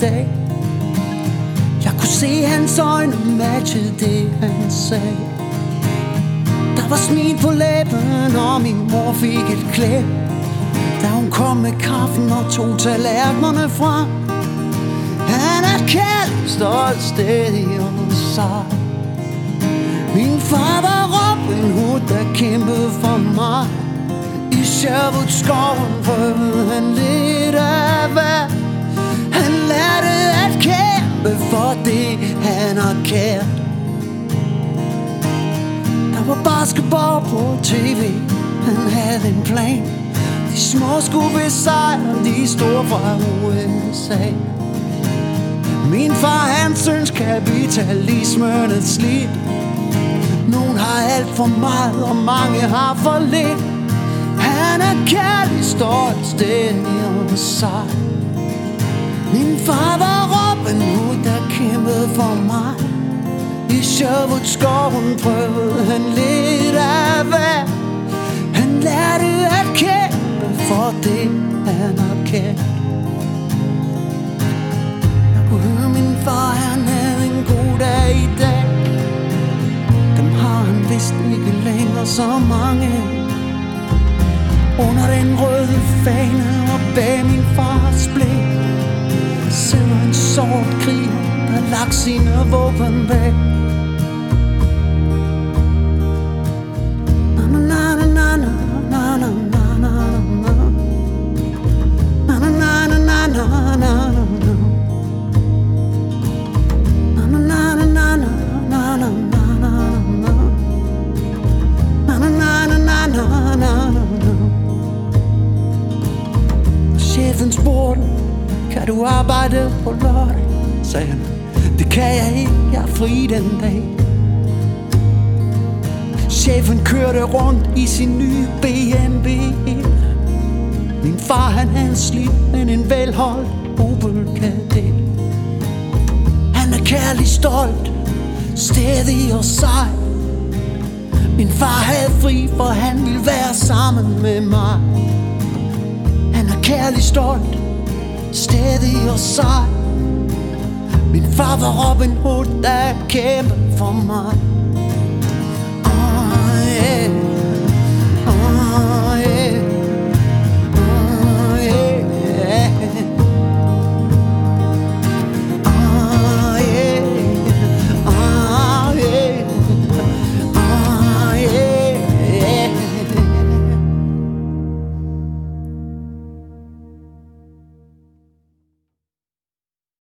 dag. Jeg kunne se hans øjne matchede det han sagde. Der var smil på læben, og min mor fik et klap, da hun kom med kaffen og tog tallerkenerne fra. Han er kærlig, stolt, stædig og sej. Min far var Robin Hood, der kæmpede for mig. I Sherwood-skoven prøvede han lidt af hvad. Han lærte at kæmpe for det, han har kært. Der var basketball på tv, han havde en plan. De små skulle besejre de store fra USA. Min far, han synes kapitalismen er slidt. Nogen har alt for meget, og mange har for lidt. Han er kærlig, stolt, stædig og sej. Min far var Robin Hood, der kæmpede for mig. I Sherwood-skoven prøvede han lidt af hvad. Han lærte at kæmpe for det, han har kært. Jeg kunne høre min far, han havde en god dag i dag. Dem har han vist ikke længere så mange. Under den røde fane og bag min fars blik sidder en sort kriger, der lagt sine våben væk. Chefen spurgte, kan du arbejde på lørdag? Sagde han, det kan jeg ikke, jeg er fri den dag. Chefen kørte rundt i sin nye BMW. Min far, han havde slidt, men en velholdt Opel Kadett. Han er kærlig, stolt, stædig og sej. Min far havde fri, for han ville være sammen med mig. Han er kærlig, stolt, stædig og sej. Min far var Robin Hood, der kæmpede for mig.